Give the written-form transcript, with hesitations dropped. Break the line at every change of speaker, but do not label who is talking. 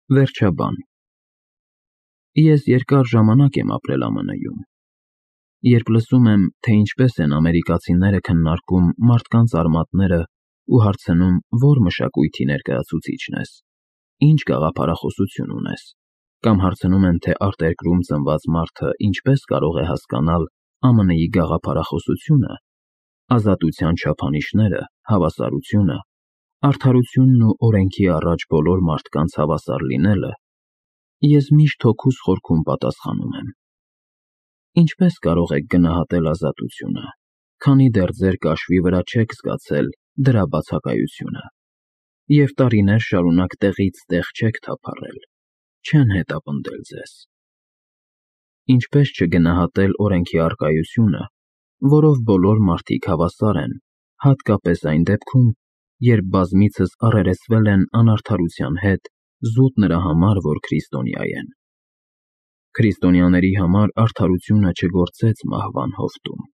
Վերջաբան Ես երկար ժամանակ եմ ապրել ԱՄՆ-ում։ Երբ լսում եմ, թե ինչպես են ամերիկացիները քննարկում մարդկանց արմատները ու հարցնում, որ մշակույթի ներկայացուցիչն ես, ինչ գաղափարախոսություն ունես, կամ հարցնում են, թե արտերկրում ծնված մարդը ինչպես կարող է հասկանալ ԱՄՆ-ի գաղափարախոսությունը, ազատության չափանիշները, հավասարությունը, արդարությունն ու օրենքի առաջ բոլոր մարդկանց հավասար լինելը, ես միշտ հոգուս խորքում պատասխանում եմ. Ինչպես կարող եք գնահատել ազատությունը, քանի դեռ ձեր կաշվի վրա չեք զգացել դրա բացակայությունը, և տարիներ շարունակ տեղից տեղ չեք թափառել, չեն հետապնդել ձեզ։ Ինչպես չգնահատել օրենքի առկայությունը, որով բոլոր մարդիկ հավասար են, հատկապես այն դեպքում, երբ բազմիցս առերեսվել են անարդարության հետ զուտ նրա համար, որ քրիստոնյա են։ Քրիստոնյաների համար արդարությունը չգործեց մահվան հովտում։